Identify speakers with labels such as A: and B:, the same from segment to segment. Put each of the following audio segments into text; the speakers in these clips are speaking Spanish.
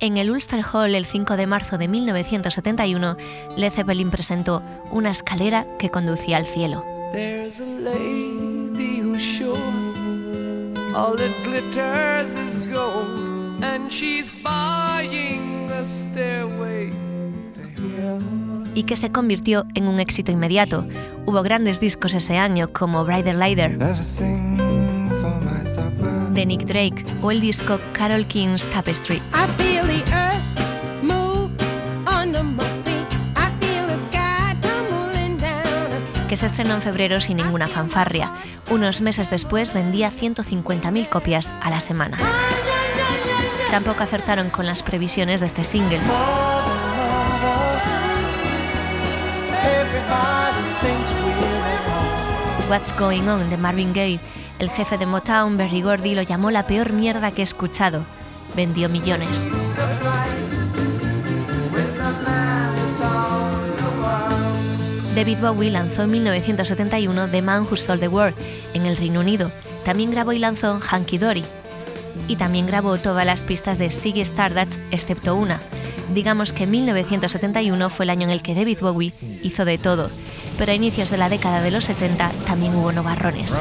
A: En el Ulster Hall, el 5 de marzo de 1971, Led Zeppelin presentó Una escalera que conducía al cielo.
B: There's a lady who's sure all that glitters is gold, and she's buying a stairway to heaven.
A: Y que se convirtió en un éxito inmediato. Hubo grandes discos ese año como Brighter Lighter de Nick Drake o el disco Carole King's Tapestry.
C: I feel the earth move under my feet. I feel the sky tumbling down.
A: Que se estrenó en febrero sin ninguna fanfarria. Unos meses después vendía 150.000 copias a la semana. Tampoco acertaron con las previsiones de este single. What's Going On de Marvin Gaye. El jefe de Motown, Berry Gordy, lo llamó la peor mierda que he escuchado. Vendió millones. David Bowie lanzó en 1971 The Man Who Sold the World en el Reino Unido. También grabó y lanzó Hunky Dory. Y también grabó todas las pistas de Ziggy Stardust, excepto una. Digamos que 1971 fue el año en el que David Bowie hizo de todo. Pero a inicios de la década de los 70 también hubo novarrones.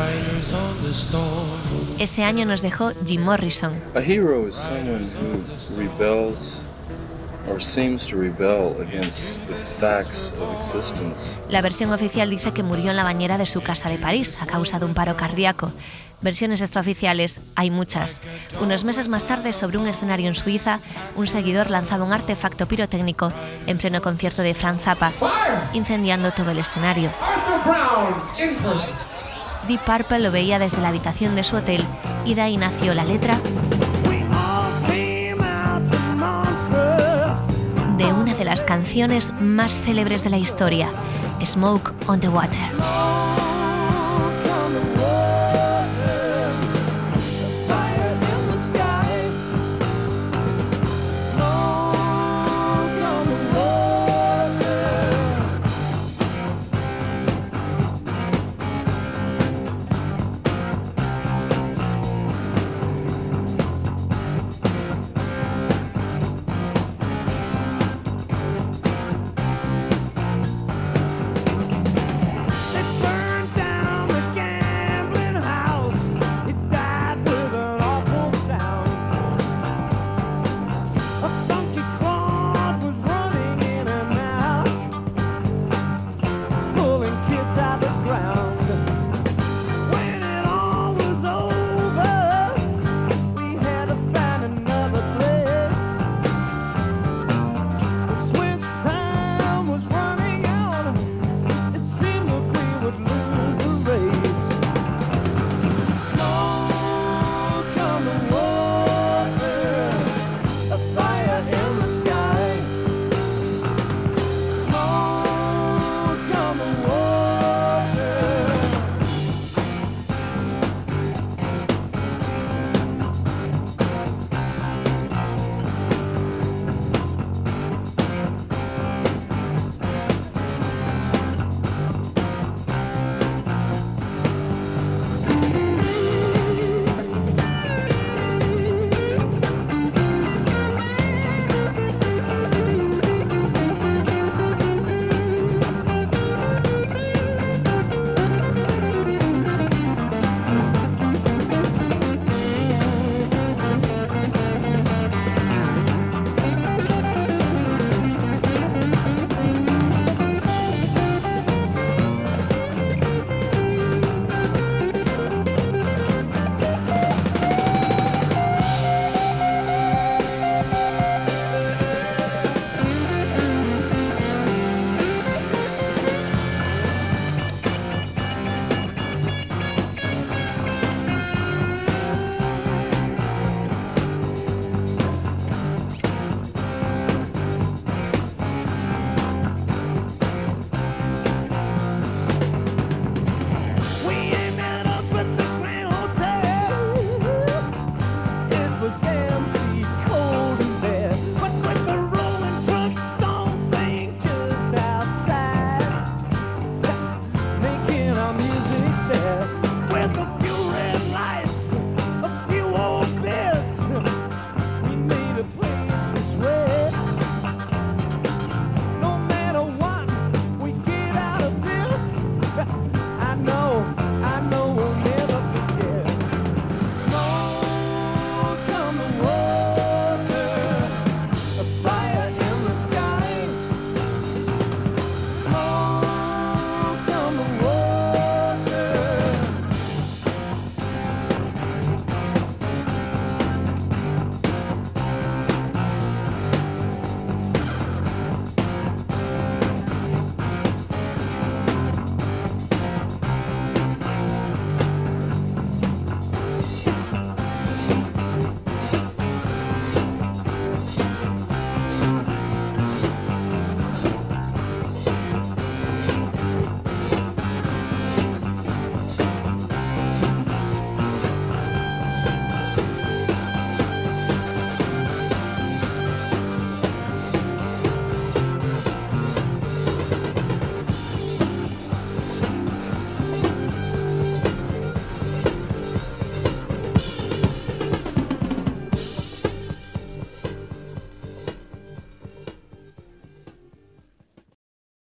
A: Ese año nos dejó Jim Morrison.
D: A hero is someone who rebels or seems to rebel against the facts of existence.
A: La versión oficial dice que murió en la bañera de su casa de París a causa de un paro cardíaco. Versiones extraoficiales hay muchas. Unos meses más tarde, sobre un escenario en Suiza, un seguidor lanzaba un artefacto pirotécnico en pleno concierto de Frank Zappa, incendiando todo el escenario. Deep Purple lo veía desde la habitación de su hotel y de ahí nació la letra de una de las canciones más célebres de la historia, Smoke on the Water.